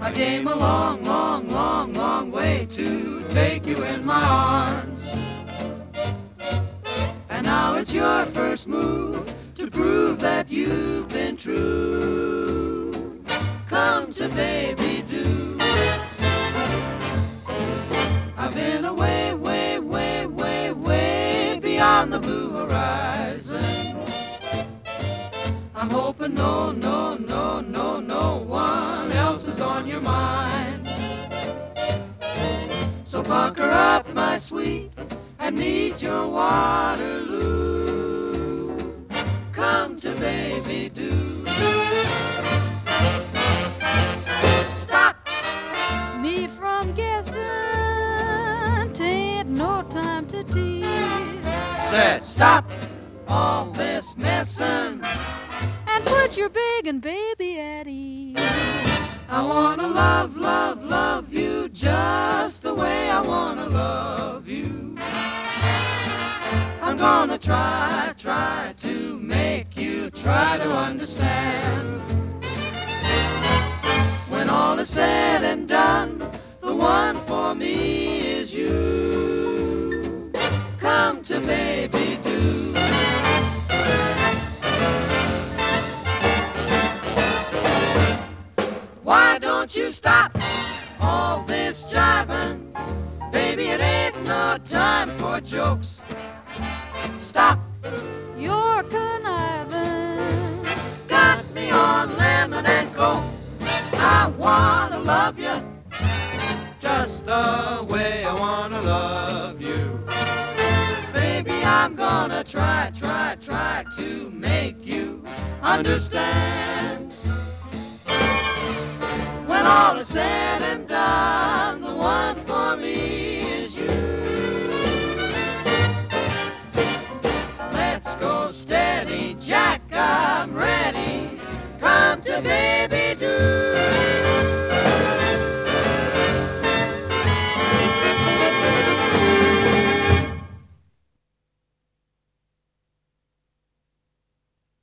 I came a long, long, long, long way to take you in my arms. And now it's your first move to prove that you've been true. Come to baby do. I've been away, way, way, way, way beyond the blue horizon. I'm hoping no, no, no, no, no one else is on your mind. So pucker up, my sweet, and meet your Waterloo. Come to baby do. Stop me from guessing, 'tain't no time to tease. Said stop all this messing and put your begging baby at ease. I wanna love, love, love you just the way I wanna love you. I'm gonna try, try to make you try to understand. When all is said and done, the one for me is you. Come to baby do. Why don't you stop all this jiving? Baby, it ain't no time for jokes. Stop, you're conniving. Got me on lemon and coke. I wanna love you just the way I wanna love you. Baby, I'm gonna try, try, try to make you understand. When all is said and done, the